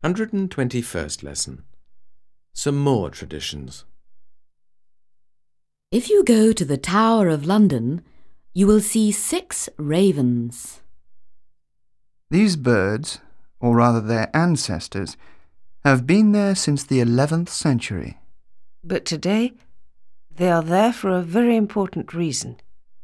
121st lesson. Some more traditions. If you go to the Tower of London, you will see 6 ravens. These birds, or rather their ancestors, have been there since the 11th century. But today, they are there for a very important reason.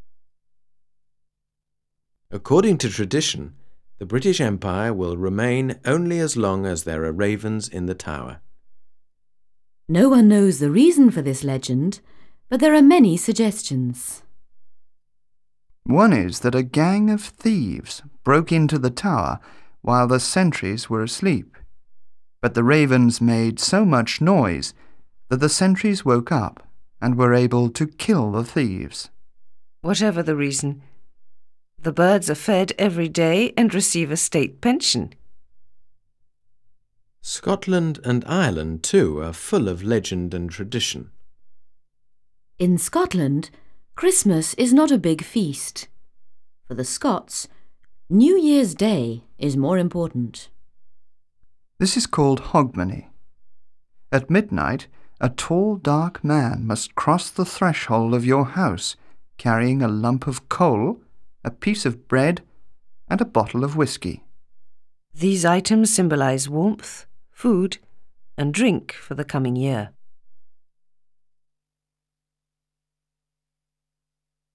According to tradition, the British Empire will remain only as long as there are ravens in the tower. No one knows the reason for this legend, but there are many suggestions. One is that a gang of thieves broke into the tower while the sentries were asleep. But the ravens made so much noise that the sentries woke up and were able to kill the thieves. Whatever the reason, the birds are fed every day and receive a state pension. Scotland and Ireland, too, are full of legend and tradition. In Scotland, Christmas is not a big feast. For the Scots, New Year's Day is more important. This is called Hogmanay. At midnight, a tall, dark man must cross the threshold of your house, carrying a lump of coal, a piece of bread, and a bottle of whiskey. These items symbolize warmth, food, and drink for the coming year.